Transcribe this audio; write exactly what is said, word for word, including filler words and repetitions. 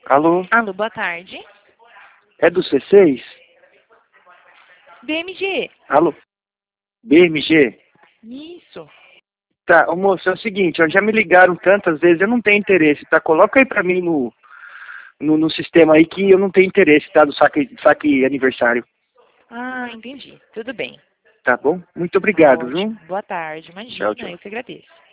Alô? Alô, boa tarde. É do C seis? B M G. Alô? B M G? Isso. Tá, ô moço, é o seguinte, ó, já me ligaram tantas vezes, eu não tenho interesse, tá? Coloca aí pra mim no, no, no sistema aí que eu não tenho interesse, tá? Do saque, saque aniversário. Ah, entendi. Tudo bem. Tá bom? Muito Tá obrigado, ótimo. viu? Boa tarde. Tchau, Imagina, tchau. eu que agradeço.